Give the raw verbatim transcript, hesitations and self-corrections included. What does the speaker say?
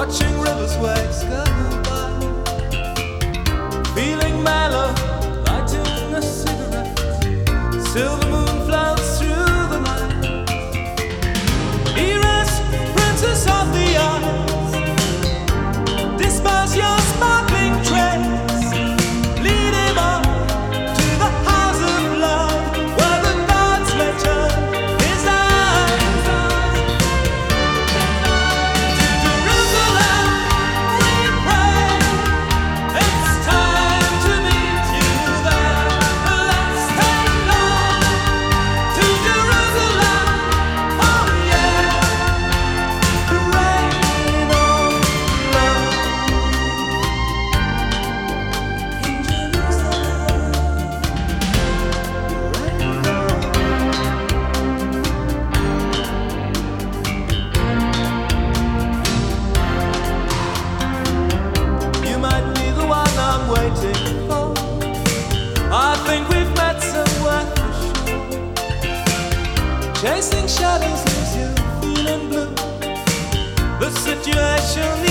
watching rivers waves go by, feeling mellow, lighting a cigarette. Silver moon floats through the night. Eros, princess of the eyes, disperse your sparkling trace. Lead him on to the house of love, where the gods may turn his eyes. To Jerusalem we pray, it's time to meet you there. Let's take love to Jerusalem, oh yeah. Rain on love in Jerusalem. You might be the one I'm waiting for. I think we've met somewhere for sure. Chasing shadows leaves you feeling blue. The situation